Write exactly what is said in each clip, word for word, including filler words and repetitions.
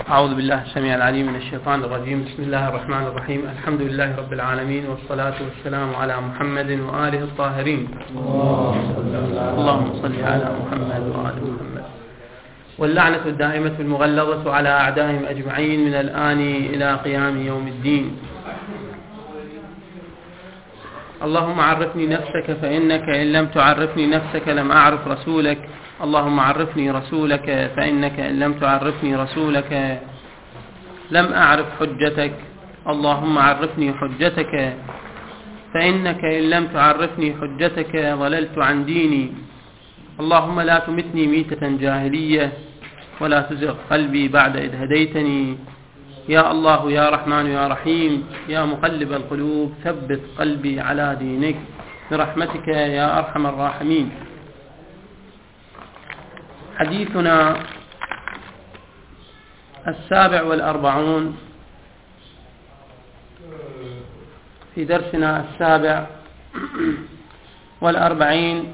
أعوذ بالله السميع العليم من الشيطان الرجيم. بسم الله الرحمن الرحيم. الحمد لله رب العالمين، والصلاة والسلام على محمد وآله الطاهرين. اللهم صل على محمد وآل محمد. واللعنة الدائمة المغلظة على أعدائهم أجمعين من الآن إلى قيام يوم الدين. اللهم عرفني نفسك فإنك إن لم تعرفني نفسك لم أعرف رسولك. اللهم عرفني رسولك فإنك إن لم تعرفني رسولك لم أعرف حجتك. اللهم عرفني حجتك فإنك إن لم تعرفني حجتك ضللت عن ديني. اللهم لا تمتني ميتة جاهلية ولا تزغ قلبي بعد إذ هديتني. يا الله يا رحمن يا رحيم يا مقلب القلوب ثبت قلبي على دينك برحمتك يا أرحم الراحمين. حديثنا السابع والأربعون في درسنا السابع والأربعين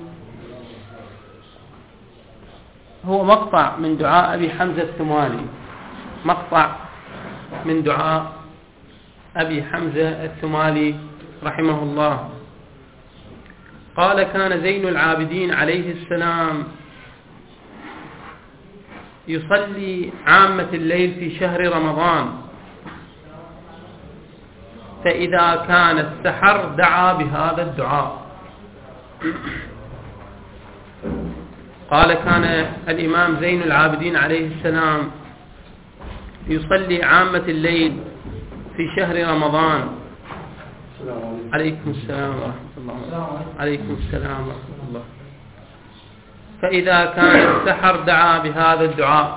هو مقطع من دعاء أبي حمزة الثمالي، مقطع من دعاء أبي حمزة الثمالي رحمه الله. قال: كان زين العابدين عليه السلام يصلي عامة الليل في شهر رمضان، فإذا كان السحر دعا بهذا الدعاء. قال: كان الإمام زين العابدين عليه السلام يصلي عامة الليل في شهر رمضان. عليكم السلام ورحمة الله. عليكم السلام ورحمة الله. فإذا كان السحر دعا بهذا الدعاء.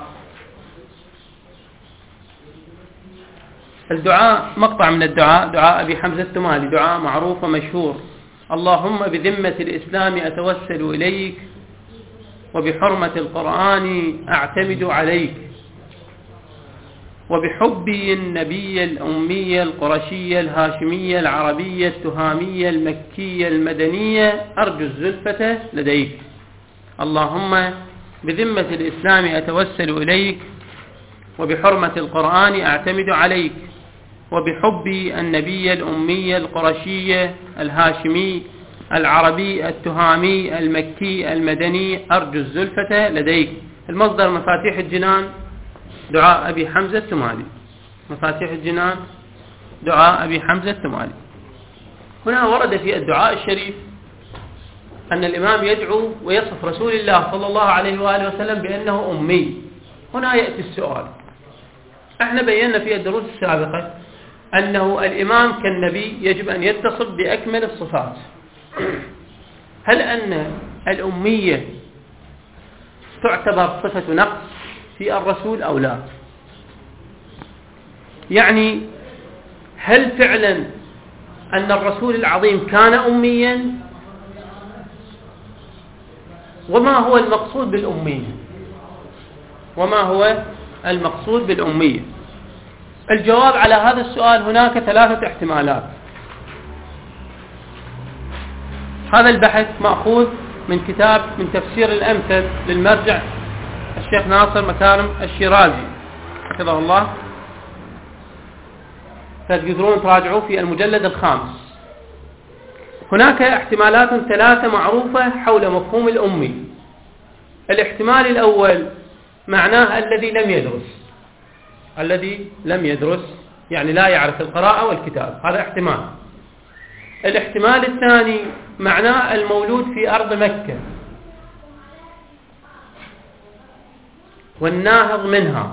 الدعاء مقطع من الدعاء، دعاء أبي حمزة الثمالي، دعاء معروف ومشهور: اللهم بذمة الإسلام أتوسل إليك، وبحرمة القرآن أعتمد عليك، وبحبي النبي الأمي القرشي الهاشمي العربي التهامي المكي المدني أرجو الزلفة لديك. اللهم بذمة الإسلام أتوسل إليك، وبحرمة القرآن أعتمد عليك، وبحبي النبي الأمي القرشي الهاشمي العربي التهامي المكي المدني أرجو الزلفة لديك. المصدر مفاتيح الجنان، دعاء أبي حمزة الثمالي. مفاتيح الجنان، دعاء أبي حمزة الثمالي. هنا ورد في الدعاء الشريف أن الإمام يدعو ويصف رسول الله صلى الله عليه وآله وسلم بأنه أمي. هنا يأتي السؤال: احنا بينا في الدروس السابقة أنه الإمام كالنبي يجب أن يتصف بأكمل الصفات. هل أن الأمية تعتبر صفة نقص في الرسول أو لا؟ يعني هل فعلا أن الرسول العظيم كان أميا؟ وما هو المقصود بالأمية؟ وما هو المقصود بالأمية؟ الجواب على هذا السؤال هناك ثلاثة احتمالات. هذا البحث مأخوذ من كتاب من تفسير الأمثل للمرجع الشيخ ناصر مكارم الشيرازي حفظه الله، فتقدرون تراجعوه في المجلد الخامس. هناك احتمالات ثلاثة معروفة حول مفهوم الأمي. الاحتمال الأول معناه الذي لم يدرس، الذي لم يدرس يعني لا يعرف القراءة والكتاب، هذا احتمال. الاحتمال الثاني معناه المولود في أرض مكة والناهض منها،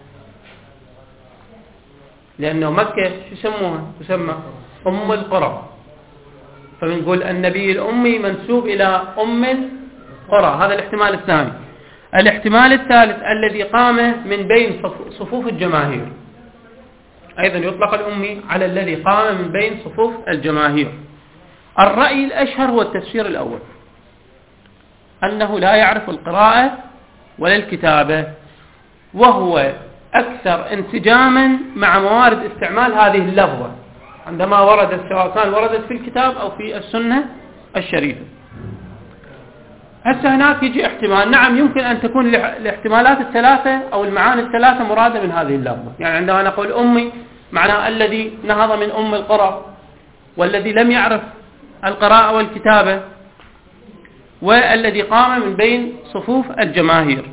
لأنه مكة شو يسموها؟ تسمى أم القرى، فبنقول النبي الأمي منسوب إلى أم القرى. هذا الاحتمال الثاني. الاحتمال الثالث الذي قام من بين صفوف الجماهير، أيضا يطلق الأمي على الذي قام من بين صفوف الجماهير. الرأي الأشهر هو التفسير الأول، أنه لا يعرف القراءة ولا الكتابة، وهو أكثر انسجاما مع موارد استعمال هذه اللفظة عندما وردت، سواء كان وردت في الكتاب أو في السنة الشريفة. هسه هناك يجي احتمال، نعم يمكن أن تكون الاحتمالات الثلاثة أو المعاني الثلاثة مرادة من هذه اللفظة. يعني عندما نقول أمي معناه الذي نهض من أم القرى، والذي لم يعرف القراءة والكتابة، والذي قام من بين صفوف الجماهير.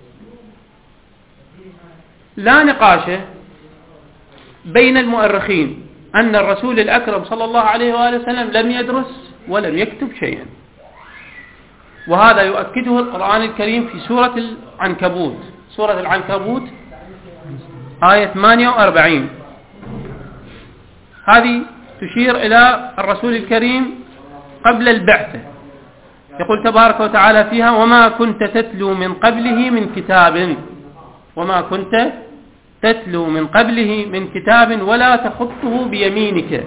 لا نقاش بين المؤرخين أن الرسول الأكرم صلى الله عليه وآله وسلم لم يدرس ولم يكتب شيئا، وهذا يؤكده القرآن الكريم في سورة العنكبوت. سورة العنكبوت آية ثمانية وأربعين، هذه تشير إلى الرسول الكريم قبل البعثة. يقول تبارك وتعالى فيها: وما كنت تتلو من قبله من كتاب وما كنت تتلو من قبله من كتاب ولا تخطه بيمينك.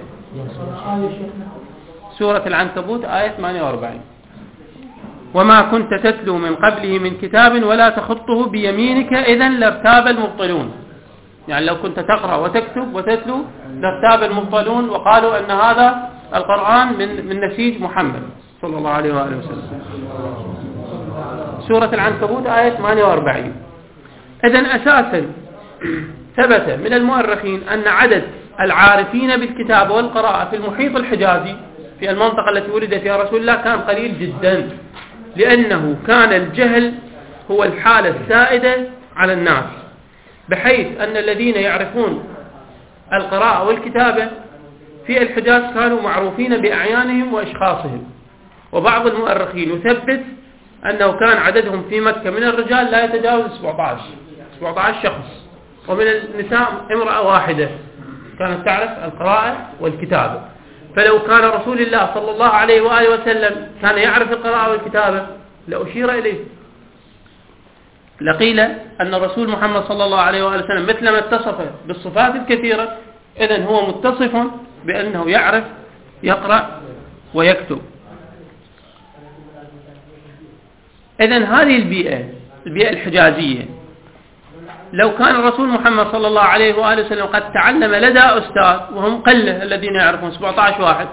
سورة العنكبوت آية ثمانية وأربعين. وما كنت تتلو من قبله من كتاب ولا تخطه بيمينك إذن لارتاب المبطلون. يعني لو كنت تقرأ وتكتب وتتلو لارتاب المبطلون وقالوا أن هذا القرآن من من نسيج محمد صلى الله عليه وآله وسلم. سورة العنكبوت آية ثمانية وأربعين. إذن أساسا ثبت من المؤرخين أن عدد العارفين بالكتاب والقراءة في المحيط الحجازي في المنطقة التي ولد فيها رسول الله كان قليل جدا، لأنه كان الجهل هو الحالة السائدة على الناس، بحيث أن الذين يعرفون القراءة والكتابة في الحجاز كانوا معروفين بأعيانهم وأشخاصهم. وبعض المؤرخين يثبت أنه كان عددهم في مكة من الرجال لا يتجاوز سبعة عشر شخص، ومن النساء امرأة واحدة كانت تعرف القراءة والكتابة. فلو كان رسول الله صلى الله عليه وآله وسلم كان يعرف القراءة والكتابة لأشير إليه، لقيل أن الرسول محمد صلى الله عليه وآله وسلم مثلما اتصف بالصفات الكثيرة إذن هو متصف بأنه يعرف يقرأ ويكتب. إذن هذه البيئة البيئة الحجازية لو كان الرسول محمد صلى الله عليه وآله وسلم قد تعلم لدى أستاذ وهم قلة الذين يعرفون سبعة عشر واحد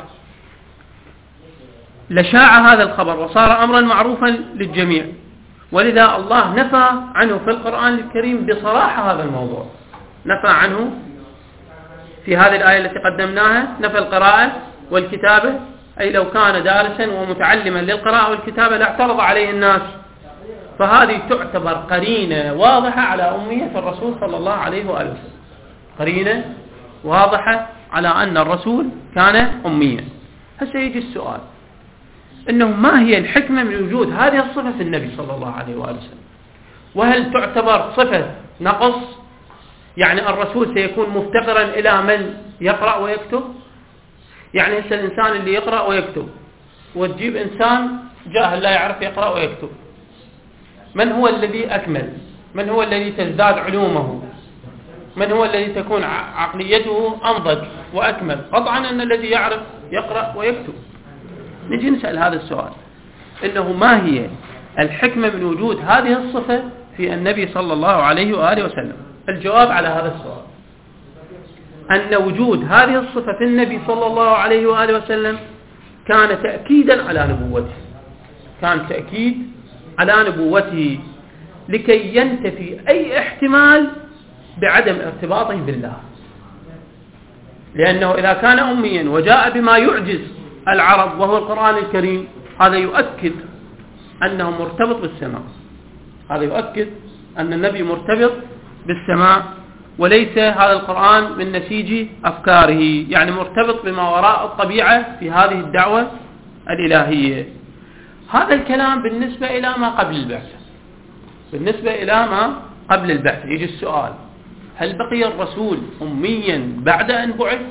لشاع هذا الخبر وصار أمرا معروفا للجميع. ولذا الله نفى عنه في القرآن الكريم بصراحة هذا الموضوع، نفى عنه في هذه الآية التي قدمناها، نفى القراءة والكتابة، أي لو كان دارسا ومتعلما للقراءة والكتابة لاعترض عليه الناس. فهذه تعتبر قرينة واضحة على أمية الرسول صلى الله عليه وآله وسلم، قرينة واضحة على أن الرسول كان أميا. هسه يجي السؤال إنه ما هي الحكمة من وجود هذه الصفة في النبي صلى الله عليه وآله وسلم؟ وهل تعتبر صفة نقص؟ يعني الرسول سيكون مفتقرا إلى من يقرأ ويكتب؟ يعني هسه الإنسان اللي يقرأ ويكتب وتجيب إنسان جاهل لا يعرف يقرأ ويكتب، من هو الذي أكمل؟ من هو الذي تزداد علومه؟ من هو الذي تكون عقليته أنضج وأكمل؟ قطعا أن الذي يعرف يقرأ ويكتب. نجي نسأل هذا السؤال، إنه ما هي الحكمة من وجود هذه الصفة في النبي صلى الله عليه وآله وسلم؟ الجواب على هذا السؤال أن وجود هذه الصفة في النبي صلى الله عليه وآله وسلم كان تأكيدا على نبوته، كان تأكيد على نبوته لكي ينتفي أي احتمال بعدم ارتباطه بالله. لأنه إذا كان أميا وجاء بما يعجز العرب وهو القرآن الكريم هذا يؤكد أنه مرتبط بالسماء، هذا يؤكد أن النبي مرتبط بالسماء وليس هذا القرآن من نسيج أفكاره، يعني مرتبط بما وراء الطبيعة في هذه الدعوة الإلهية. هذا الكلام بالنسبة إلى ما قبل البعثة. بالنسبة إلى ما قبل البعثة يجي السؤال: هل بقي الرسول أميا بعد أن بعث؟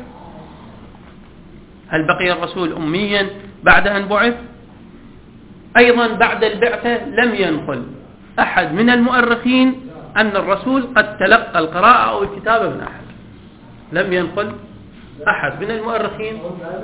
هل بقي الرسول أميا بعد أن بعث؟ أيضا بعد البعثة لم ينقل أحد من المؤرخين أن الرسول قد تلقى القراءة أو الكتابة من أحد. لم ينقل أحد من المؤرخين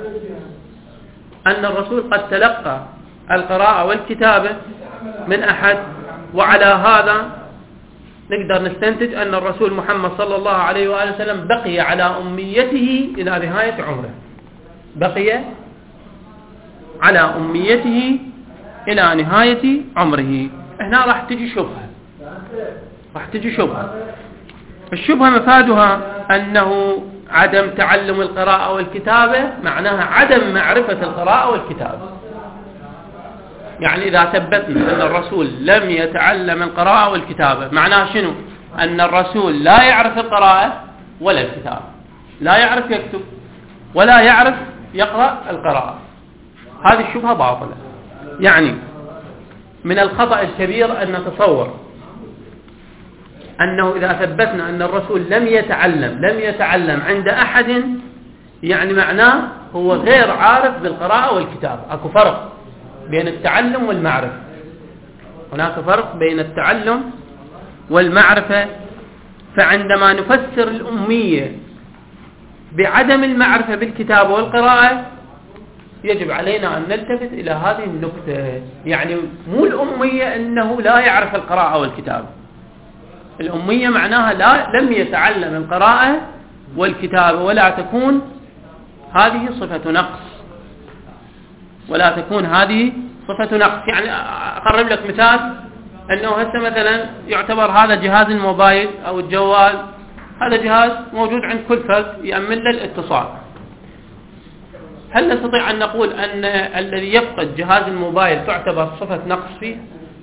أن الرسول قد تلقى القراءة والكتابة من أحد. وعلى هذا نقدر نستنتج أن الرسول محمد صلى الله عليه وآله وسلم بقي على أميته إلى نهاية عمره، بقي على أميته إلى نهاية عمره. هنا راح تجي شبهة راح تجي شبهة الشبهة مفادها أنه عدم تعلم القراءة والكتابة معناها عدم معرفة القراءة والكتابة. يعني إذا ثبتنا أن الرسول لم يتعلم القراءة والكتابة معناها شنو؟ أن الرسول لا يعرف القراءة ولا الكتابة، لا يعرف يكتب ولا يعرف يقرأ القراءة. هذه الشبهة باطلة. يعني من الخطأ الكبير أن نتصور أنه إذا ثبتنا أن الرسول لم يتعلم لم يتعلم عند أحد يعني معناه هو غير عارف بالقراءة والكتابة. أكو فرق بين التعلم والمعرفة، هناك فرق بين التعلم والمعرفة. فعندما نفسر الأمية بعدم المعرفة بالكتابة والقراءة يجب علينا أن نلتفت إلى هذه النقطة. يعني مو الأمية أنه لا يعرف القراءة والكتابة، الأمية معناها لا لم يتعلم القراءة والكتابة، ولا تكون هذه صفة نقص ولا تكون هذه صفة نقص. يعني أقرب لك مثال أنه هسه مثلا يعتبر هذا جهاز الموبايل أو الجوال، هذا جهاز موجود عند كل فرد يأمن له الاتصال. هل نستطيع أن نقول أن الذي يفقد جهاز الموبايل تعتبر صفة نقص فيه؟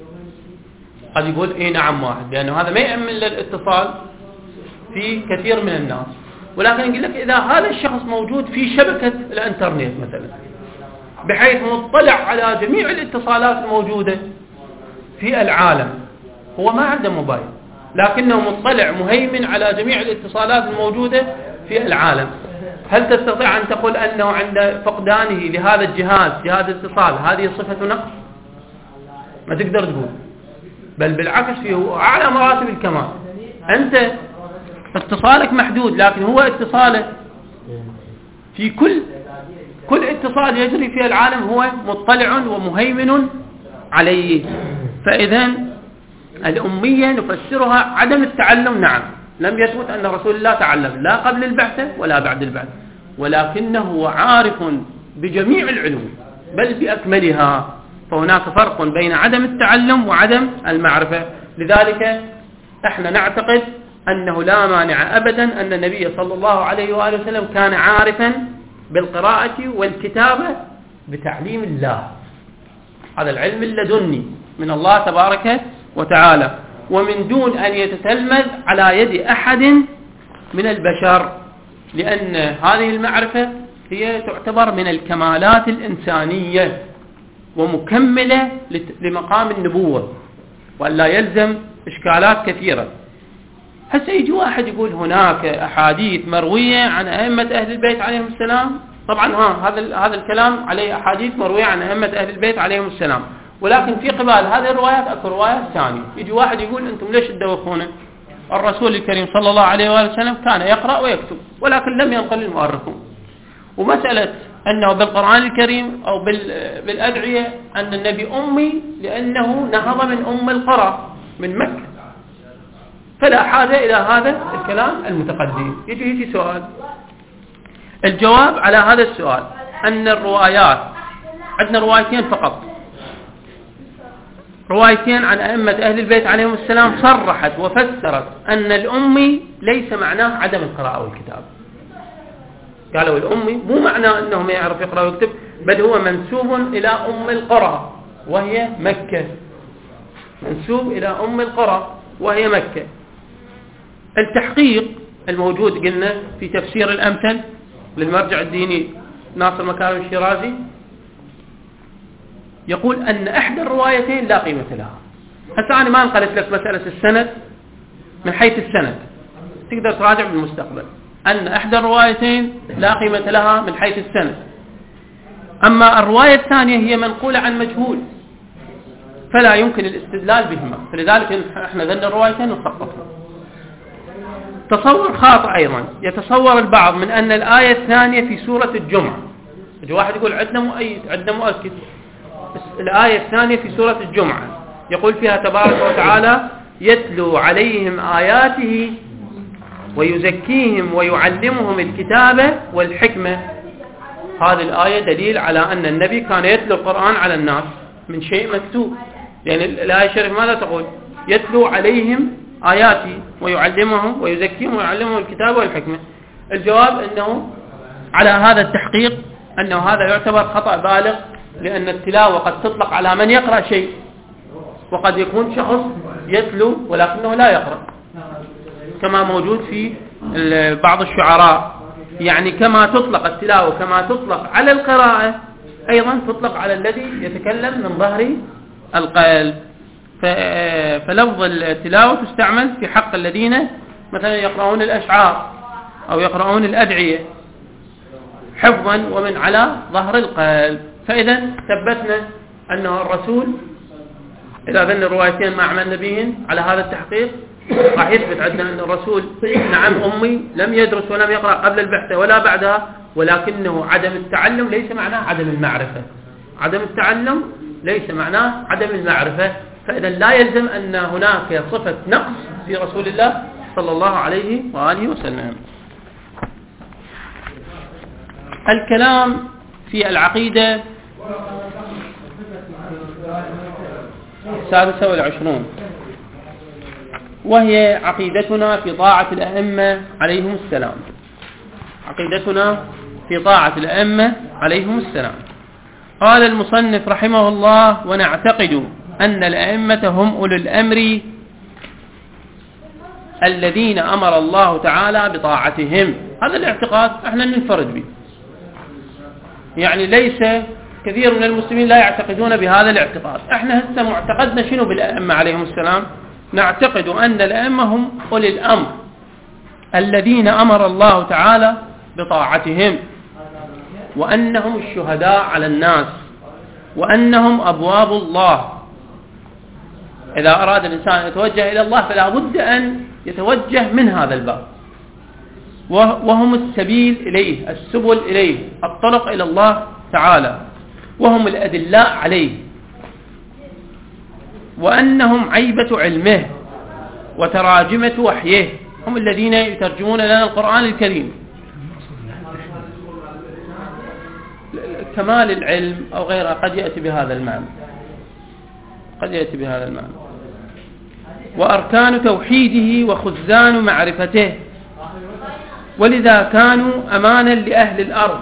قد يقول إيه نعم واحد، لأنه هذا ما يأمن له الاتصال في كثير من الناس. ولكن يقول لك إذا هذا الشخص موجود في شبكة الانترنت مثلا بحيث مطلع على جميع الاتصالات الموجودة في العالم، هو ما عنده موبايل لكنه مطلع مهيمن على جميع الاتصالات الموجودة في العالم، هل تستطيع أن تقول أنه عند فقدانه لهذا الجهاز جهاز اتصال هذه صفة نقص؟ ما تقدر تقول، بل بالعكس فيه أعلى مراتب الكمال. أنت اتصالك محدود لكن هو اتصاله في كل كل اتصال يجري في العالم هو مطلع ومهيمن عليه. فإذا الأمية نفسرها عدم التعلم. نعم لم يثبت أن رسول الله تعلم لا قبل البعثة ولا بعد البعثة، ولكنه عارف بجميع العلوم بل بأكملها. فهناك فرق بين عدم التعلم وعدم المعرفة. لذلك احنا نعتقد أنه لا مانع أبدا أن النبي صلى الله عليه وآله وسلم كان عارفا بالقراءة والكتابة بتعليم الله، هذا العلم اللدني من الله تبارك وتعالى، ومن دون أن يتتلمذ على يد أحد من البشر، لأن هذه المعرفة هي تعتبر من الكمالات الإنسانية ومكملة لمقام النبوة، وألا يلزم إشكالات كثيرة. هسه يجي واحد يقول هناك أحاديث مروية عن أئمة أهل البيت عليهم السلام. طبعا ها هذا هذا الكلام عليه أحاديث مروية عن أئمة أهل البيت عليهم السلام، ولكن في قبال هذه الروايات أكو روايات ثانية. يجي واحد يقول أنتم ليش تدوخونه؟ الرسول الكريم صلى الله عليه وآله وسلم كان يقرأ ويكتب ولكن لم ينقل المؤرخون. ومسألة أنه بالقرآن الكريم أو بالأدعية أن النبي أمي لأنه نهض من أم القرى من مكة، فلا حاجة إلى هذا الكلام المتقدم. يجي يجي سؤال، الجواب على هذا السؤال أن الروايات عندنا روايتين فقط، روايتين عن أئمة أهل البيت عليهم السلام صرحت وفسرت أن الأمي ليس معناه عدم القراءة والكتاب. قالوا الأمي مو معناه أنه ما يعرف يقرأ ويكتب، بل هو منسوب إلى أم القرى وهي مكة، منسوب إلى أم القرى وهي مكة. التحقيق الموجود قلنا في تفسير الأمثل للمرجع الديني ناصر مكارم الشيرازي يقول أن إحدى الروايتين لا قيمة لها. هسه أنا ما انقلت لك مسألة السند من حيث السند، تقدر تراجع بالمستقبل أن إحدى الروايتين لا قيمة لها من حيث السند، أما الرواية الثانية هي منقولة عن مجهول فلا يمكن الاستدلال بهما، فلذلك احنا ذن الروايتين نسقطها. تصور خاطئ أيضا يتصور البعض من أن الآية الثانية في سورة الجمعة، يجي واحد يقول عندنا مؤيد عندنا مؤكد، الآية الثانية في سورة الجمعة يقول فيها تبارك وتعالى يتلو عليهم آياته ويزكيهم ويعلمهم الكتاب والحكمة. هذه الآية دليل على أن النبي كان يتلو القرآن على الناس من شيء مكتوب، لأن الآية الشريفة ماذا تقول؟ يتلو عليهم آياتي ويعلمهم ويزكيهم ويعلمهم الكتاب والحكمة. الجواب أنه على هذا التحقيق أنه هذا يعتبر خطأ بالغ، لأن التلاوة قد تطلق على من يقرأ شيء، وقد يكون شخص يتلو ولكنه لا يقرأ، كما موجود في بعض الشعراء. يعني كما تطلق التلاوة كما تطلق على القراءة أيضا تطلق على الذي يتكلم من ظهر القلب. فلفظ التلاوة تستعمل في حق الذين مثلا يقرؤون الأشعار أو يقرؤون الأدعية حفظا ومن على ظهر القلب. فإذا ثبتنا أنه الرسول إذا ذن الروايتين ما عملنا بهن على هذا التحقيق راح يثبت عندنا أن الرسول نعم أمي لم يدرس ولم يقرأ قبل البعثة ولا بعدها، ولكنه عدم التعلم ليس معناه عدم المعرفة. عدم التعلم ليس معناه عدم المعرفة. فإذا لا يلزم أن هناك صفة نقص في رسول الله صلى الله عليه وآله وسلم. الكلام في العقيدة السادسة والعشرون، وهي عقيدتنا في طاعة الأئمة عليهم السلام. عقيدتنا في طاعة الأئمة عليهم السلام. قال المصنف رحمه الله: ونعتقد أن الأئمة هم أولو الأمر الذين أمر الله تعالى بطاعتهم. هذا الاعتقاد احنا ننفرد به، يعني ليس كثير من المسلمين لا يعتقدون بهذا الاعتقاد. احنا هسه معتقدنا شنو بالأئمة عليهم السلام؟ نعتقد أن الأئمة هم أولي الأمر الذين أمر الله تعالى بطاعتهم، وأنهم الشهداء على الناس، وأنهم أبواب الله. إذا أراد الإنسان أن يتوجه إلى الله فلا بد أن يتوجه من هذا الباب، وهم السبيل إليه، السبل إليه، الطرق إلى الله تعالى، وهم الأدلاء عليه، وأنهم عيبة علمه وتراجمة وحيه، هم الذين يترجمون لنا القرآن الكريم. كمال العلم أو غيرها قد يأتي بهذا المعنى، قد يأتي بهذا المعنى. وأركان توحيده وخزان معرفته، ولذا كانوا أمانا لأهل الأرض،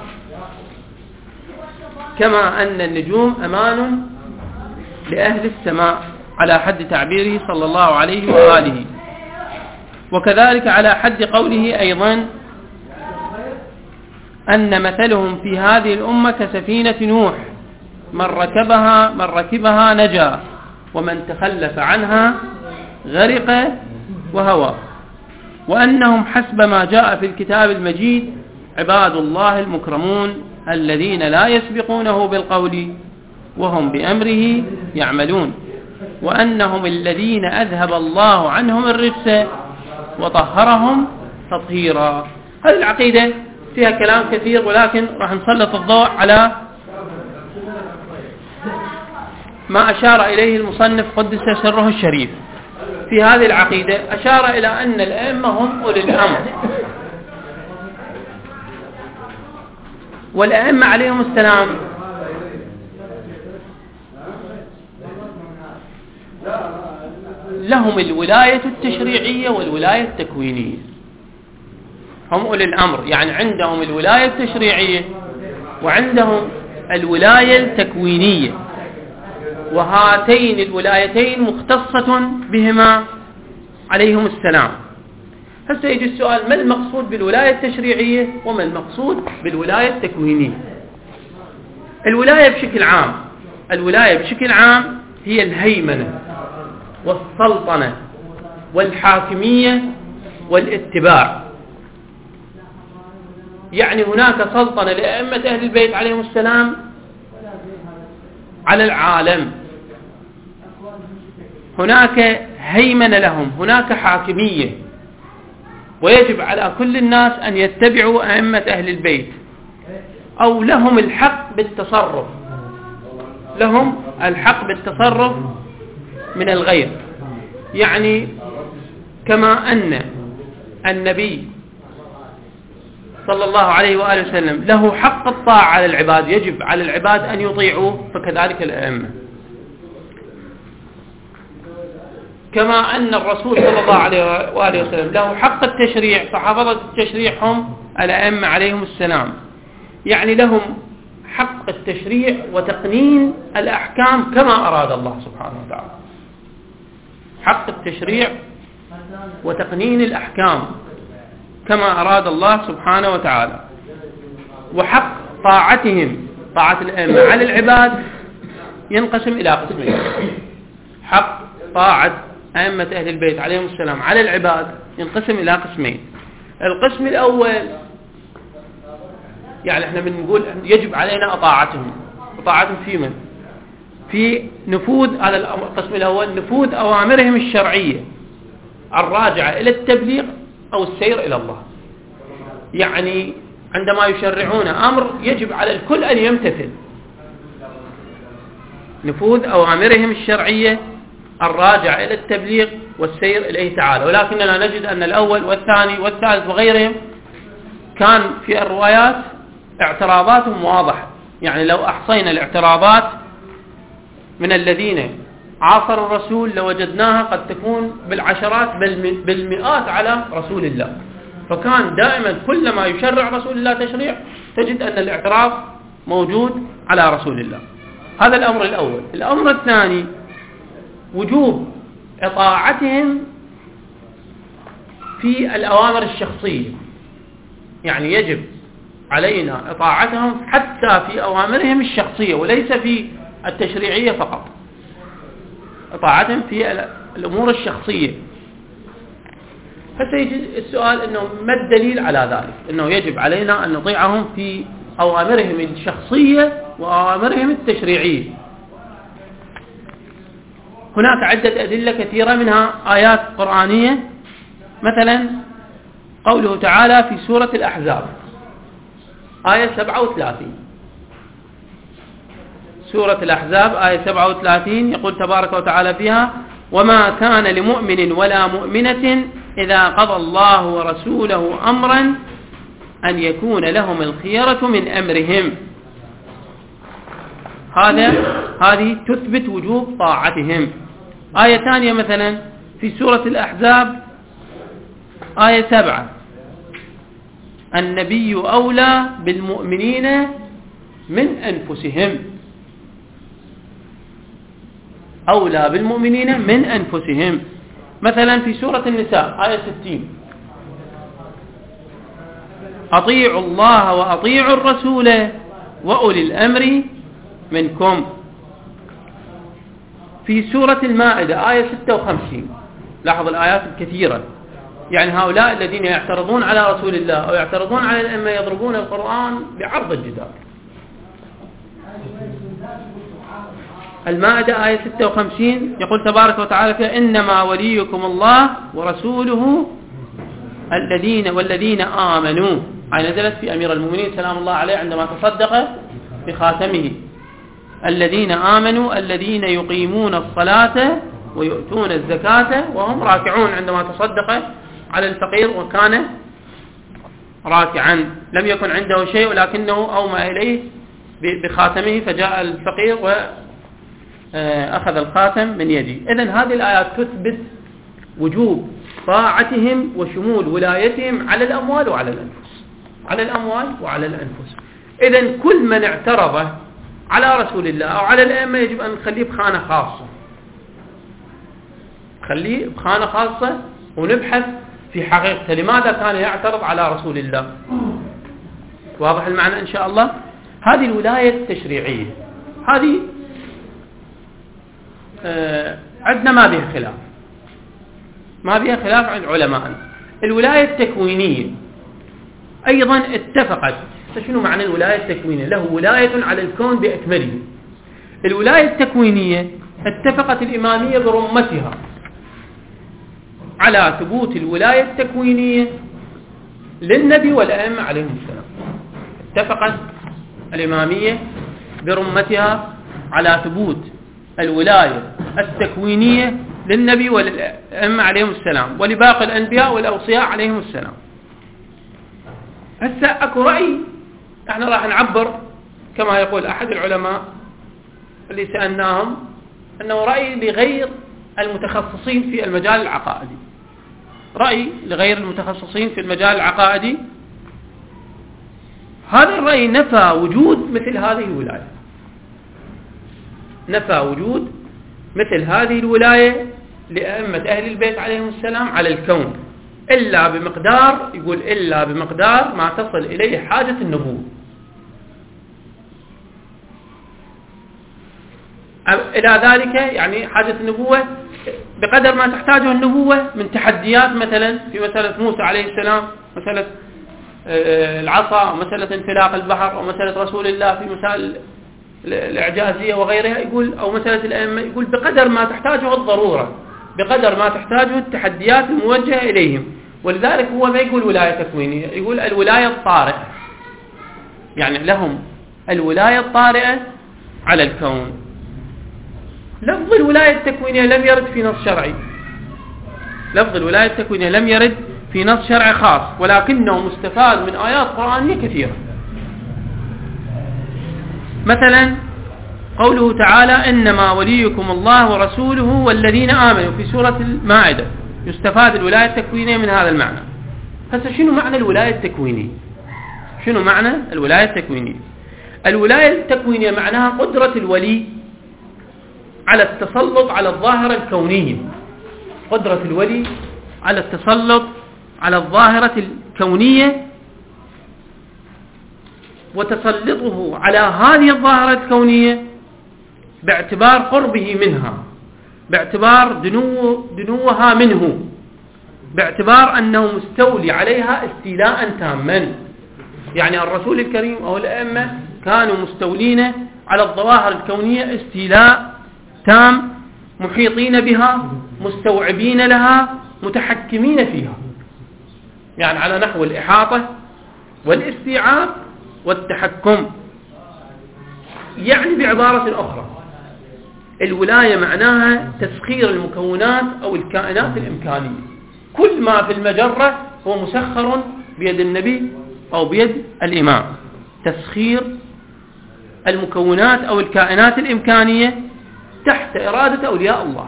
كما أن النجوم أمان لأهل السماء على حد تعبيره صلى الله عليه وآله. وكذلك على حد قوله أيضا أن مثلهم في هذه الأمة كسفينة نوح، من ركبها من ركبها نجا، ومن تخلف عنها غرق وهوى. وأنهم حسب ما جاء في الكتاب المجيد عباد الله المكرمون الذين لا يسبقونه بالقول وهم بأمره يعملون، وأنهم الذين أذهب الله عنهم الرجس وطهرهم تطهيرا. هذه العقيدة فيها كلام كثير، ولكن راح نسلط الضوء على ما أشار إليه المصنف قدس سره الشريف في هذه العقيدة. أشار إلى أن الأئمة هم أولي الأمر، والأئمة عليهم السلام لهم الولاية التشريعية والولاية التكوينية. هم أولي الأمر، يعني عندهم الولاية التشريعية وعندهم الولاية التكوينية، وهاتين الولايتين مختصة بهما عليهم السلام. هسه يجي السؤال: ما المقصود بالولاية التشريعية وما المقصود بالولاية التكوينية؟ الولاية بشكل عام الولاية بشكل عام هي الهيمنة والسلطنة والحاكمية والاتباع. يعني هناك سلطنة لأئمة أهل البيت عليهم السلام على العالم، هناك هيمنة لهم، هناك حاكمية، ويجب على كل الناس أن يتبعوا أئمة أهل البيت، أو لهم الحق بالتصرف، لهم الحق بالتصرف من الغير. يعني كما أن النبي صلى الله عليه وآله وسلم له حق الطاعة على العباد، يجب على العباد أن يطيعوه، فكذلك الأئمة كما أن الرسول صلى الله عليه وآله وسلم له حق التشريع، فحفظة التشريع هم الأئمة عليهم السلام، يعني لهم حق التشريع وتقنين الأحكام كما أراد الله سبحانه وتعالى. حق التشريع وتقنين الأحكام كما أراد الله سبحانه وتعالى. وحق طاعتهم، طاعة الأئمة على العباد، ينقسم إلى قسمين. حق طاعة أئمة أهل البيت عليهم السلام على العباد ينقسم إلى قسمين. القسم الأول، يعني احنا بنقول يجب علينا طاعتهم. طاعتهم في من؟ في نفوذ، هذا القسم الأول، نفوذ أوامرهم الشرعية الراجعة إلى التبليغ أو السير إلى الله. يعني عندما يشرعون أمر يجب على الكل أن يمتثل. نفوذ أوامرهم الشرعية الراجعة إلى التبليغ والسير إليه تعالى. ولكننا نجد أن الأول والثاني والثالث وغيرهم كان في الروايات اعتراضاتهم واضحة. يعني لو أحصينا الاعتراضات من الذين عاصروا الرسول لوجدناها قد تكون بالعشرات بل بالمئات على رسول الله. فكان دائما كلما يشرع رسول الله تشريع تجد أن الاعتراض موجود على رسول الله. هذا الأمر الأول. الأمر الثاني، وجوب إطاعتهم في الأوامر الشخصية. يعني يجب علينا إطاعتهم حتى في أوامرهم الشخصية وليس في التشريعية فقط. إطاعتهم في الأمور الشخصية. فسيجي السؤال أنه ما الدليل على ذلك؟ أنه يجب علينا أن نطيعهم في أوامرهم الشخصية وأوامرهم التشريعية. هناك عدة أدلة كثيرة، منها آيات قرآنية، مثلا قوله تعالى في سورة الأحزاب آية سبعة وثلاثين. سورة الأحزاب آية سبعة وثلاثين يقول تبارك وتعالى فيها: وما كان لمؤمن ولا مؤمنة إذا قضى الله ورسوله أمرا أن يكون لهم الخيرة من أمرهم. هذا هذه تثبت وجوب طاعتهم. آية ثانية مثلا في سورة الأحزاب آية سبعة: النبي أولى بالمؤمنين من أنفسهم. أولى بالمؤمنين من أنفسهم. مثلا في سورة النساء آية ستين: أطيعوا الله وأطيعوا الرسول وأولي الأمر منكم. في سورة المائدة آية ستة وخمسين. لاحظ الآيات الكثيرة. يعني هؤلاء الذين يعترضون على رسول الله أو يعترضون على الأئمة يضربون القرآن بعرض الجدار. المائدة آية ستة وخمسين يقول تبارك وتعالى فيها: إنما وليكم الله ورسوله الذين والذين آمنوا. هاي نزلت في أمير المؤمنين سلام الله عليه عندما تصدق بخاتمه: الذين آمنوا الذين يقيمون الصلاة ويؤتون الزكاة وهم راكعون. عندما تصدق على الفقير وكان راكعا، لم يكن عنده شيء ولكنه أومى إليه بخاتمه، فجاء الفقير وأخذ الخاتم من يده. إذن هذه الآيات تثبت وجوب طاعتهم وشمول ولايتهم على الأموال وعلى الأنفس. على الأموال وعلى الأنفس. إذن كل من اعترض على رسول الله أو على الأئمة يجب أن نخليه بخانة خاصة. خليه بخانة خاصة ونبحث في حقيقة لماذا كان يعترض على رسول الله. واضح المعنى إن شاء الله؟ هذه الولاية التشريعية هذه آه عندنا ما بها خلاف، ما بها خلاف عند علماء. الولاية التكوينية أيضا اتفقت. شنو معنى الولاية التكوينية؟ له ولاية على الكون بأكمله. الولاية التكوينية اتفقت الإمامية برمتها على ثبوت الولاية التكوينية للنبي والأئمة عليهم السلام. اتفقت الإمامية برمتها على ثبوت الولاية التكوينية للنبي والأئمة عليهم السلام ولباقي الأنبياء والأوصياء عليهم السلام. هسه اكو رأي احنا راح نعبر كما يقول أحد العلماء اللي سألناهم أنه رأي لغير المتخصصين في المجال العقائدي، رأي لغير المتخصصين في المجال العقائدي. هذا الرأي نفى وجود مثل هذه الولاية، نفى وجود مثل هذه الولاية لأئمة أهل البيت عليهم السلام على الكون، إلا بمقدار، يقول إلا بمقدار ما تصل إليه حاجة النبوة. إلى ذلك يعني حاجة النبوة بقدر ما تحتاجه النبوة من تحديات، مثلا في مسألة موسى عليه السلام، مسألة العصا، أو مسألة انفلاق البحر، أو مسألة رسول الله في مسائل الإعجازية وغيرها، يقول أو مسألة الأئمة، يقول بقدر ما تحتاجه الضرورة، بقدر ما تحتاجه التحديات الموجهة إليهم. ولذلك هو ما يقول ولاية تكوينية، يقول الولاية الطارئة، يعني لهم الولاية الطارئة على الكون. لفظ الولاية التكوينية لم يرد في نص شرعي، لفظ الولاية التكوينية لم يرد في نص شرعي خاص، ولكنه مستفاد من آيات قرآنية كثيرة. مثلا قوله تعالى إنما وليكم الله ورسوله والذين آمنوا في سورة المائدة، يستفاد الولاية التكوينية من هذا المعنى. هسه شنو معنى الولاية التكوينية؟ شنو معنى الولاية التكوينية؟ الولاية التكوينية معناها قدرة الولي على التسلط على الظاهرة الكونية، قدرة الولي على التسلط على الظاهرة الكونية وتسلطه على هذه الظاهرة الكونية باعتبار قربه منها، باعتبار دنو دنوها منه، باعتبار أنه مستولي عليها استيلاء تاما. يعني الرسول الكريم أو الأئمة كانوا مستولين على الظواهر الكونية استيلاء تام، محيطين بها، مستوعبين لها، متحكمين فيها، يعني على نحو الإحاطة والاستيعاب والتحكم. يعني بعبارة أخرى الولاية معناها تسخير المكونات أو الكائنات الإمكانية، كل ما في المجرة هو مسخر بيد النبي أو بيد الإمام، تسخير المكونات أو الكائنات الإمكانية تحت إرادة أولياء الله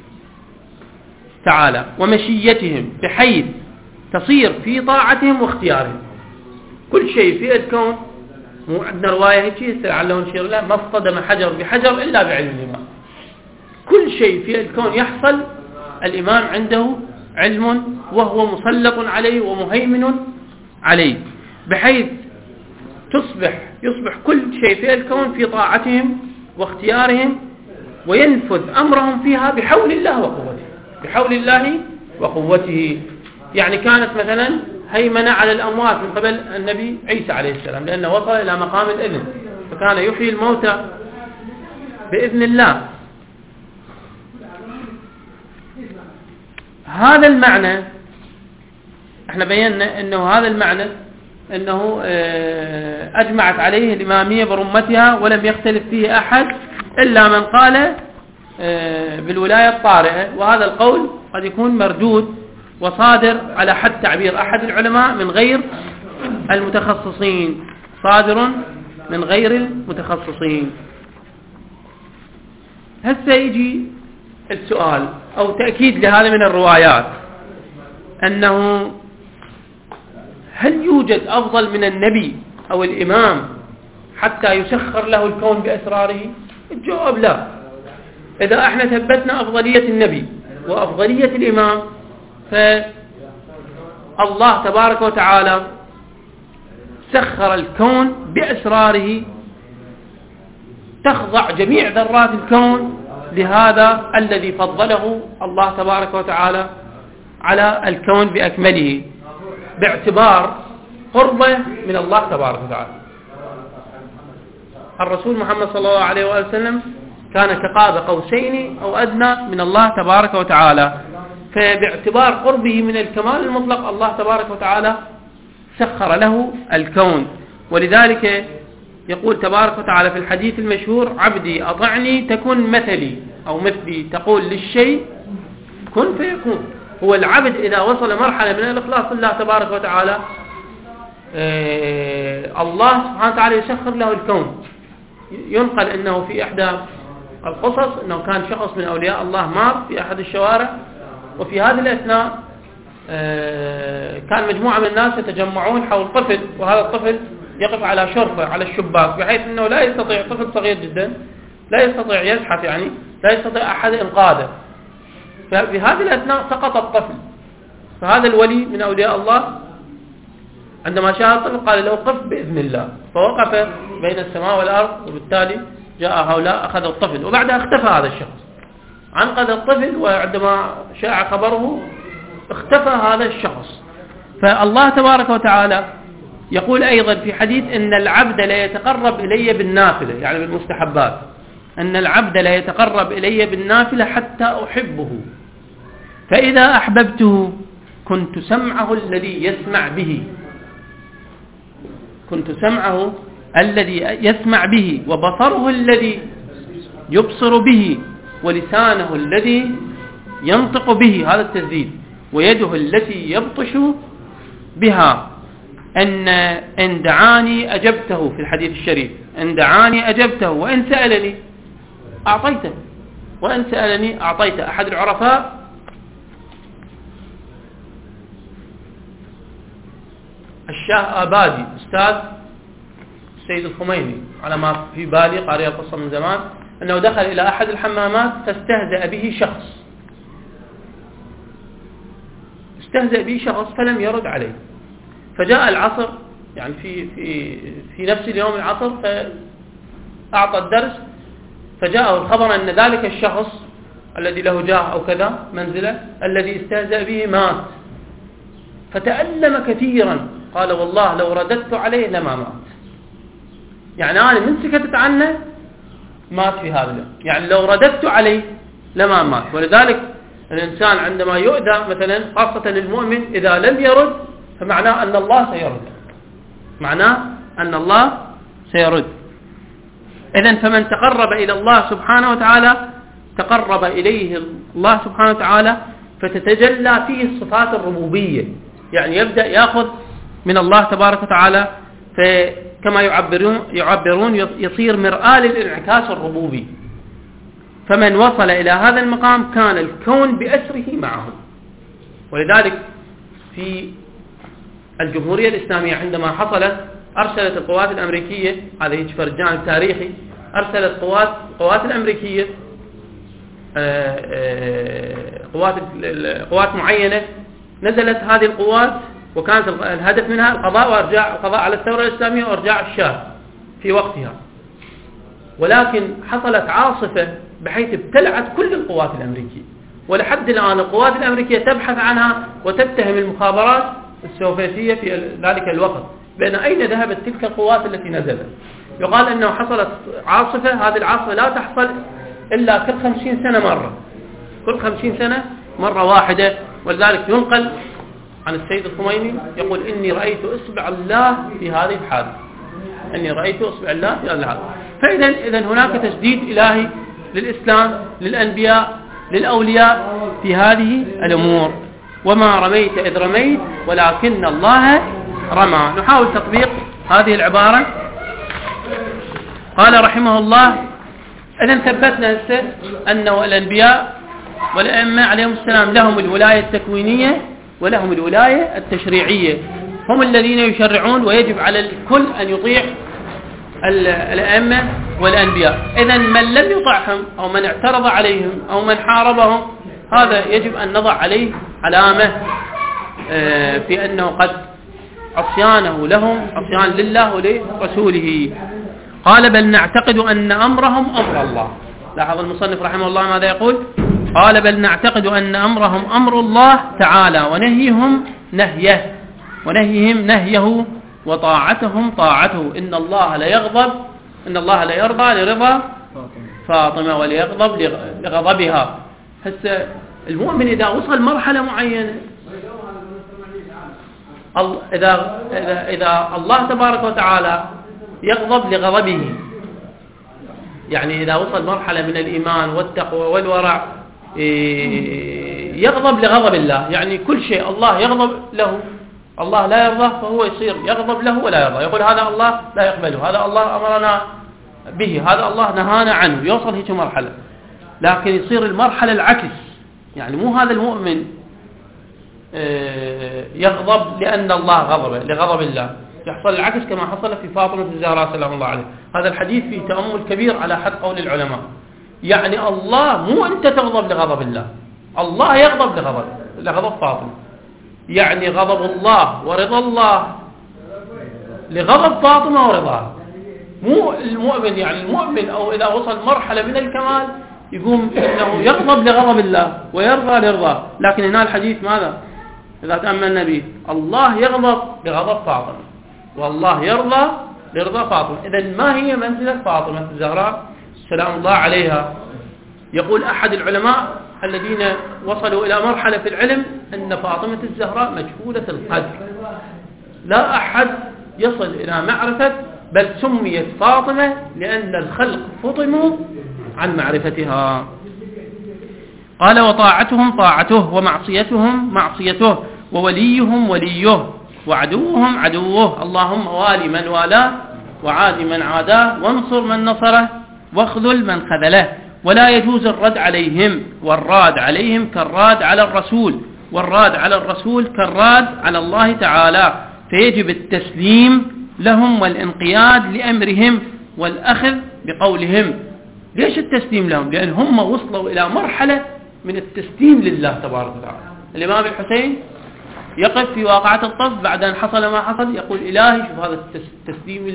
تعالى ومشيتهم، بحيث تصير في طاعتهم واختيارهم. كل شيء في الكون، مو عندنا رواية هيك لعله نشير له، ما اصطدم حجر بحجر إلا بعلم الإمام. كل شيء في الكون يحصل الإمام عنده علم وهو مسلط عليه ومهيمن عليه، بحيث تصبح يصبح كل شيء في الكون في طاعتهم واختيارهم، وينفذ أمرهم فيها بحول الله وقوته، بحول الله وقوته. يعني كانت مثلا هيمنة على الأموات من قبل النبي عيسى عليه السلام، لأنه وصل إلى مقام الإذن، فكان يحيي الموتى بإذن الله. هذا المعنى احنا بينا انه هذا المعنى انه اجمعت عليه الامامية برمتها، ولم يختلف فيه احد الا من قال بالولاية الطارئة. وهذا القول قد يكون مردود وصادر على حد تعبير احد العلماء من غير المتخصصين، صادر من غير المتخصصين. هسه يجي السؤال أو تأكيد لهذا من الروايات، أنه هل يوجد أفضل من النبي أو الإمام حتى يسخر له الكون بأسراره؟ الجواب لا. إذا احنا ثبتنا أفضلية النبي وأفضلية الإمام، فالله تبارك وتعالى سخر الكون بأسراره، تخضع جميع ذرات الكون لهذا الذي فضله الله تبارك وتعالى على الكون بأكمله، باعتبار قربه من الله تبارك وتعالى. الرسول محمد صلى الله عليه وسلم كان كقاب قوسين أو أدنى من الله تبارك وتعالى، فباعتبار قربه من الكمال المطلق الله تبارك وتعالى سخر له الكون. ولذلك يقول تبارك وتعالى في الحديث المشهور: عبدي أطعني تكن مثلي، أو مثلي، تقول للشيء كن فيكون. هو العبد إذا وصل مرحلة من الإخلاص لله تبارك وتعالى، آه الله سبحانه وتعالى يسخر له الكون. ينقل أنه في إحدى القصص أنه كان شخص من أولياء الله مار في أحد الشوارع، وفي هذه الأثناء كان مجموعة من الناس يتجمعون حول طفل، وهذا الطفل يقف على شرفة على الشباك، بحيث أنه لا يستطيع، طفل صغير جدا لا يستطيع يزحف، يعني لا يستطيع أحد إنقاذه. ففي هذه الأثناء سقط الطفل، فهذا الولي من أولياء الله عندما شاهد الطفل قال له قف بإذن الله، فوقف بين السماء والأرض، وبالتالي جاء هؤلاء أخذ الطفل، وبعدها اختفى هذا الشخص، عنقذ الطفل، وعندما شاع خبره اختفى هذا الشخص. فالله تبارك وتعالى يقول أيضا في حديث إن العبد لا يتقرب إلي بالنافلة، يعني بالمستحبات، أن العبد لا يتقرب إلي بالنافلة حتى أحبه، فإذا أحببته كنت سمعه الذي يسمع به كنت سمعه الذي يسمع به وبصره الذي يبصر به ولسانه الذي ينطق به، هذا التسديد، ويده التي يبطش بها. أن إن دعاني أجبته في الحديث الشريف، إن دعاني أجبته وإن سألني أعطيته وإن سألني أعطيته. أحد العرفاء الشاه آبادي أستاذ السيد الخميني على ما في بالي، قارئ القصة من زمان، أنه دخل إلى أحد الحمامات فاستهزأ به شخص استهزأ به شخص فلم يرد عليه، فجاء العصر، يعني في في في نفس اليوم العصر، فأعطى الدرس، فجاءه الخبر أن ذلك الشخص الذي له جاه أو كذا منزله الذي استهزأ به مات، فتألم كثيرا، قال والله لو رددت عليه لما مات. يعني أنا من سكتت عنه مات في هذا اليوم، يعني لو رددت عليه لما مات. ولذلك الإنسان عندما يؤذى مثلا، خاصة المؤمن، إذا لم يرد فمعناه أن الله سيرد، معناه أن الله سيرد. إذن فمن تقرب إلى الله سبحانه وتعالى تقرب إليه الله سبحانه وتعالى، فتتجلى فيه الصفات الربوبية، يعني يبدأ يأخذ من الله تبارك وتعالى، فكما يعبرون, يعبرون يصير مرآة للانعكاس الربوبي. فمن وصل إلى هذا المقام كان الكون بأسره معه. ولذلك في الجمهورية الإسلامية عندما حصلت، أرسلت القوات الأمريكية، هذا يجفر الجانب تاريخي، أرسلت قوات القوات الأمريكية قوات قوات معينة، نزلت هذه القوات وكانت الهدف منها القضاء وارجاع القضاء على الثورة الإسلامية وارجاع الشاه في وقتها، ولكن حصلت عاصفة بحيث ابتلعت كل القوات الأمريكية، ولحد الآن القوات الأمريكية تبحث عنها وتتهم المخابرات السوفيتية في ذلك الوقت بأن أين ذهبت تلك القوات التي نزلت. يقال أنه حصلت عاصفة، هذه العاصفة لا تحصل إلا كل خمسين سنة مرة، كل خمسين سنة مرة واحدة. ولذلك ينقل عن السيد الخميني يقول إني رأيت إصبع الله في هذه الحادثة، إني رأيت إصبع الله في هذه الحادثة. فإذا إذا هناك تسديد إلهي للإسلام، للأنبياء، للأولياء في هذه الأمور. وما رميت إذ رميت ولكن الله رمى. نحاول تطبيق هذه العبارة. قال رحمه الله: إذن ثبتنا هسه أنه الأنبياء والأئمة عليهم السلام لهم الولاية التكوينية ولهم الولاية التشريعية، هم الذين يشرعون، ويجب على الكل أن يطيع الأئمة والأنبياء. إذن من لم يطعهم أو من اعترض عليهم أو من حاربهم، هذا يجب أن نضع عليه علامة في أنه قد عصيانه لهم عصيان لله ولرسوله. قال: بل نعتقد أن أمرهم أمر الله. لاحظ المصنف رحمه الله ماذا يقول؟ قال: بل نعتقد أن أمرهم أمر الله تعالى ونهيهم نهيه ونهيهم نهيه وطاعتهم طاعته. إن الله لا يغضب إن الله لا يرضى لرضا فاطمة وليغضب لغضبها. هسه المؤمن إذا وصل مرحلة معينة، إذا, إذا, إذا الله تبارك وتعالى يغضب لغضبه، يعني إذا وصل مرحلة من الإيمان والتقوى والورع يغضب لغضب الله، يعني كل شيء الله يغضب له، الله لا يرضى فهو يصير يغضب له ولا يرضى، يقول هذا الله لا يقبله، هذا الله أمرنا به، هذا الله نهانا عنه، يوصل هيك مرحلة. لكن يصير المرحلة العكس، يعني مو هذا المؤمن يغضب لأن الله غضبه لغضب الله، يحصل العكس كما حصل في فاطمة الزهراء سلام الله عليه. هذا الحديث فيه تأمل كبير على حد قول العلماء. يعني الله مو أنت تغضب لغضب الله، الله يغضب لغضب لغضب فاطمة. يعني غضب الله ورضا الله لغضب فاطمة ورضاها، مو المؤمن. يعني المؤمن أو إذا وصل مرحلة من الكمال يقوم أنه يغضب لغضب الله ويرضى لرضاه. لكن هنا الحديث ماذا؟ إذا تأملنا به، الله يغضب لغضب فاطمة والله يرضى لرضا فاطمة. إذن ما هي منزلة فاطمة الزهراء سلام الله عليها؟ يقول أحد العلماء الذين وصلوا إلى مرحلة في العلم أن فاطمة الزهراء مجهولة القدر، لا أحد يصل إلى معرفة، بل سميت فاطمة لأن الخلق فطموا عن معرفتها. قال وطاعتهم طاعته ومعصيتهم معصيته ووليهم وليه وعدوهم عدوه، اللهم والي من والاه وعاد من عاداه وانصر من نصره واخذل من خذله. ولا يجوز الرد عليهم، والراد عليهم كالراد على الرسول، والراد على الرسول كالراد على الله تعالى، فيجب التسليم لهم والانقياد لأمرهم والأخذ بقولهم. ليش التسليم لهم؟ لأن هم وصلوا إلى مرحلة من التسليم لله تبارك وتعالى. الإمام الحسين يقف في واقعة الطف بعد أن حصل ما حصل يقول إلهي، شوف هذا التسليم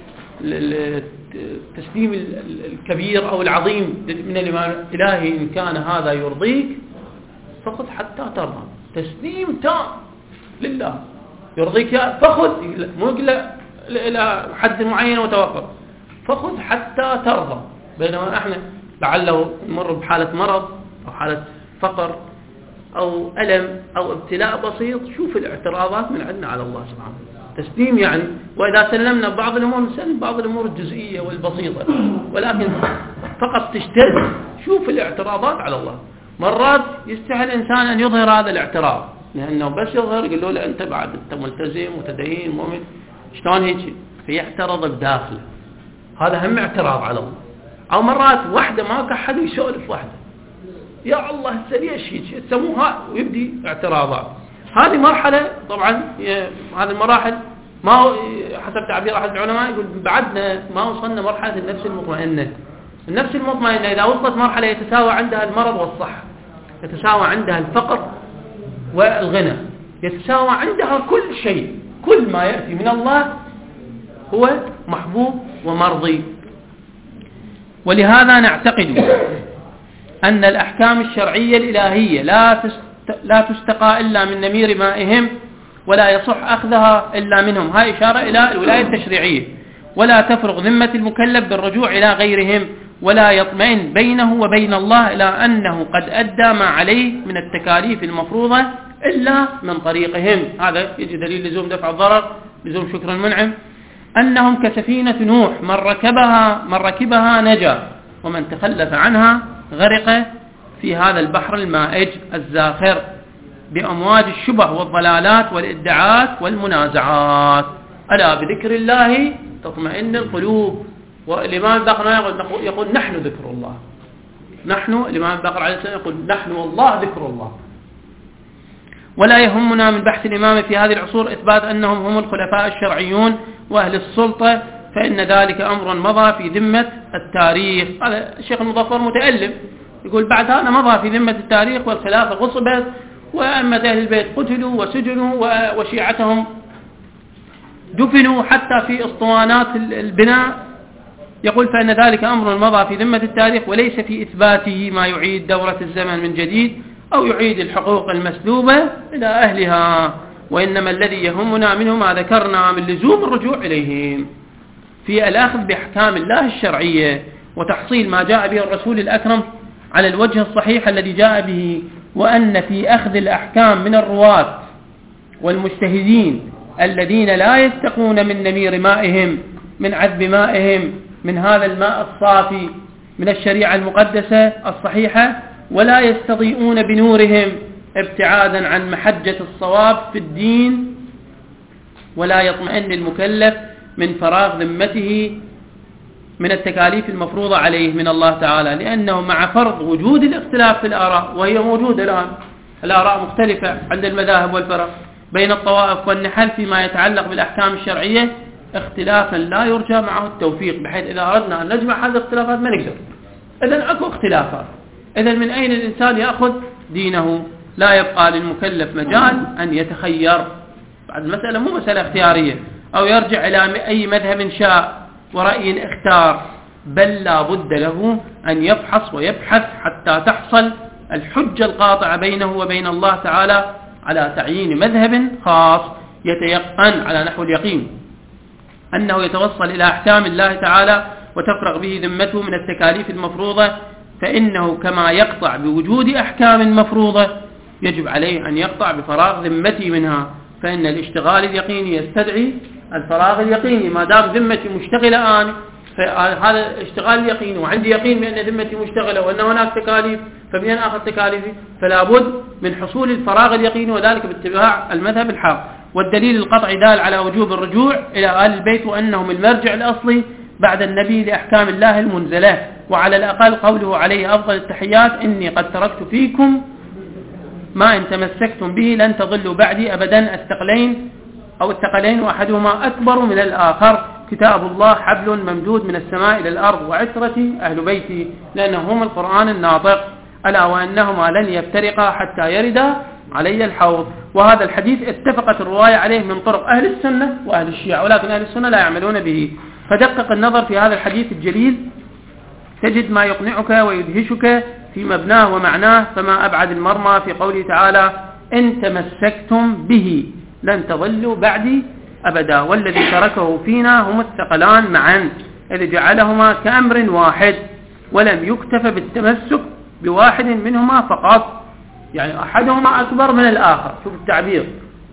التسليم الكبير أو العظيم من الإمام، إلهي إن كان هذا يرضيك فخذ حتى ترضى. تسليم تام لله، يرضيك فخذ، مو يقول إلى حد معين وتوقف، فخذ حتى ترضى. بينما احنا لعله نمر بحالة مرض أو حالة فقر أو ألم أو ابتلاء بسيط، شوف الاعتراضات من عندنا على الله سبحانه. تسليم يعني، وإذا سلمنا بعض الأمور نسلم بعض الأمور الجزئية والبسيطة، ولكن فقط تجتهد. شوف الاعتراضات على الله. مرات يستحي الإنسان أن يظهر هذا الاعتراض، لأنه بس يظهر يقول له لا أنت بعد أنت ملتزم متدين مؤمن، شلون هيك؟ فيعترض بداخله، هذا هم اعتراض على الله. أو مرات واحدة ما كحد يسولف واحدة، يا الله هسه ليش هيك تسموها، ويبدي اعتراضات. هذه مرحلة طبعا، هذه المراحل ما هو حسب تعبير أحد العلماء يقول بعدنا ما وصلنا مرحلة النفس المطمئنة. النفس المطمئنة إذا وصلت مرحلة يتساوى عندها المرض والصحة، يتساوى عندها الفقر والغنى، يتساوى عندها كل شيء، كل ما يأتي من الله هو محبوب ومرضي. ولهذا نعتقد أن الأحكام الشرعية الإلهية لا لا تستقى إلا من نمير مائهم، ولا يصح أخذها إلا منهم. هاي إشارة إلى الولاية التشريعية. ولا تفرغ ذمة المكلف بالرجوع إلى غيرهم، ولا يطمئن بينه وبين الله إلى أنه قد أدى ما عليه من التكاليف المفروضة إلا من طريقهم. هذا يجي دليل لزوم دفع الضرر، لزوم شكر المنعم. أنهم كسفينة نوح، من ركبها من ركبها نجا، ومن تخلف عنها غرق في هذا البحر المائج الزاخر بأمواج الشبه والضلالات والادعاءات والمنازعات. ألا بذكر الله تطمئن القلوب. والإمام الباقر يقول, يقول نحن ذكر الله، نحن الإمام الباقر عليه السلام يقول نحن والله ذكر الله. ولا يهمنا من بحث الإمام في هذه العصور إثبات أنهم هم الخلفاء الشرعيون وأهل السلطة، فإن ذلك أمر مضى في ذمة التاريخ. هذا الشيخ المظفر متألم يقول بعد هذا مضى في ذمة التاريخ، والخلافة غصبت، وأئمة أهل البيت قتلوا وسجنوا، وشيعتهم دفنوا حتى في اسطوانات البناء. يقول فإن ذلك أمر مضى في ذمة التاريخ، وليس في إثباته ما يعيد دورة الزمن من جديد أو يعيد الحقوق المسلوبة إلى أهلها. وإنما الذي يهمنا منه ما ذكرنا من لزوم الرجوع إليهم في الأخذ بأحكام الله الشرعية، وتحصيل ما جاء به الرسول الأكرم على الوجه الصحيح الذي جاء به، وأن في أخذ الأحكام من الرواة والمجتهدين الذين لا يستقون من نمير مائهم، من عذب مائهم، من هذا الماء الصافي من الشريعة المقدسة الصحيحة، ولا يستضيئون بنورهم ابتعادا عن محجة الصواب في الدين. ولا يطمئن المكلف من فراغ ذمته من التكاليف المفروضة عليه من الله تعالى، لأنه مع فرض وجود الاختلاف في الآراء، وهي موجودة الآن، الآراء مختلفة عند المذاهب والفرق بين الطوائف والنحل فيما يتعلق بالأحكام الشرعية، اختلافا لا يرجى معه التوفيق، بحيث إذا أردنا أن نجمع هذه الاختلافات ما نقدر. إذن أكو اختلافات، إذن من أين الإنسان يأخذ دينه؟ لا يبقى للمكلف مجال أن يتخير، بعد المسألة مو مسألة اختيارية أو يرجع إلى أي مذهب شاء ورأي اختار، بل لا بد له أن يفحص ويبحث حتى تحصل الحجة القاطعة بينه وبين الله تعالى على تعيين مذهب خاص يتيقن على نحو اليقين أنه يتوصل إلى أحكام الله تعالى وتفرغ به ذمته من التكاليف المفروضة، فإنه كما يقطع بوجود أحكام مفروضة يجب عليه أن يقطع بفراغ ذمته منها، فإن الاشتغال اليقيني يستدعي الفراغ اليقيني. ما دام ذمتي مشتغلة الآن، فهذا الاشتغال اليقيني وعندي يقين بأن ذمتي مشتغلة وأن هناك تكاليف، فمن أخذ تكاليفي؟ فلا بد من حصول الفراغ اليقيني، وذلك باتباع المذهب الحق. والدليل القطعي دال على وجوب الرجوع إلى آل البيت وأنهم المرجع الأصلي بعد النبي لأحكام الله المنزلة، وعلى الأقل قوله عليه أفضل التحيات: إني قد تركت فيكم ما إن تمسكتم به لن تضلوا بعدي أبدا، الثقلين أو الثقلين وأحدهما أكبر من الآخر، كتاب الله حبل ممدود من السماء إلى الأرض، وعترتي أهل بيتي، لأنهم القرآن الناطق، ألا وأنهما لن يفترقا حتى يردا علي الحوض. وهذا الحديث اتفقت الرواية عليه من طرق أهل السنة وأهل الشيعة، ولكن أهل السنة لا يعملون به. فدقق النظر في هذا الحديث الجليل تجد ما يقنعك ويدهشك في مبناه ومعناه، فما أبعد المرمى في قوله تعالى: إن تمسكتم به لن تضلوا بعدي أبدا. والذي تركه فينا هم الثقلان معا، إذ جعلهما كأمر واحد، ولم يكتف بالتمسك بواحد منهما فقط، يعني أحدهما أكبر من الآخر، شوف التعبير،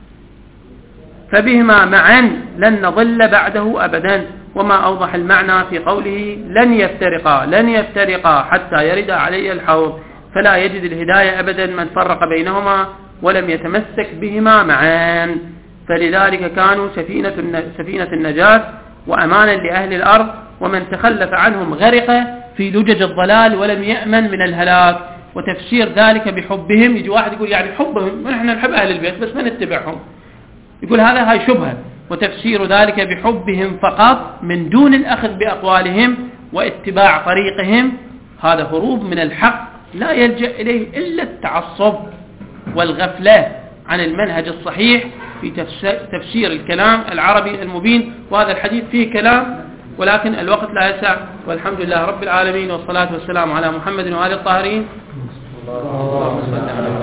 فبهما معا لن نضل بعده أبدا. وما أوضح المعنى في قوله: لن يفترقا لن يفترقا حتى يرد علي الحوض، فلا يجد الهداية أبدا من فرق بينهما ولم يتمسك بهما معا. فلذلك كانوا سفينة سفينة النجاة وأمانا لأهل الأرض، ومن تخلف عنهم غرق في لجج الضلال ولم يأمن من الهلاك. وتفسير ذلك بحبهم، يجي واحد يقول يعني حبهم، نحن نحب أهل البيت بس ما نتبعهم، يقول هذا هاي شبهة. وتفسير ذلك بحبهم فقط من دون الأخذ بأقوالهم واتباع طريقهم، هذا هروب من الحق لا يلجأ إليه إلا التعصب والغفلة عن المنهج الصحيح في تفسير الكلام العربي المبين. وهذا الحديث فيه كلام ولكن الوقت لا يسع، والحمد لله رب العالمين، والصلاة والسلام على محمد وآله الطاهرين.